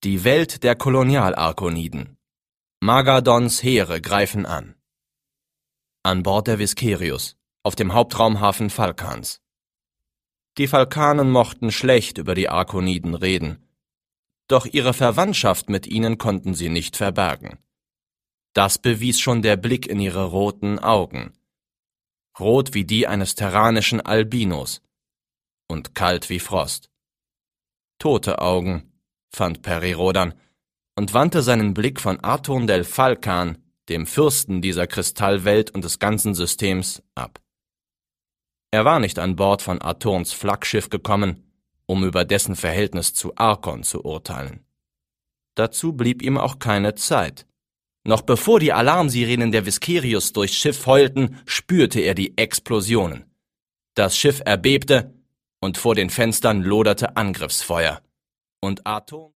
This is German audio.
Die Welt der Kolonialarkoniden. Magadons Heere greifen an. An Bord der Viskerius, auf dem Hauptraumhafen Falkans. Die Falkanen mochten schlecht über die Arkoniden reden, doch ihre Verwandtschaft mit ihnen konnten sie nicht verbergen. Das bewies schon der Blick in ihre roten Augen. Rot wie die eines terranischen Albinos und kalt wie Frost. Tote Augen, fand Perirodan und wandte seinen Blick von Aton del Falkan, dem Fürsten dieser Kristallwelt und des ganzen Systems, ab. Er war nicht an Bord von Atons Flaggschiff gekommen, um über dessen Verhältnis zu Arkon zu urteilen. Dazu blieb ihm auch keine Zeit. Noch bevor die Alarmsirenen der Viskerius durchs Schiff heulten, spürte er die Explosionen. Das Schiff erbebte und vor den Fenstern loderte Angriffsfeuer. Und Aton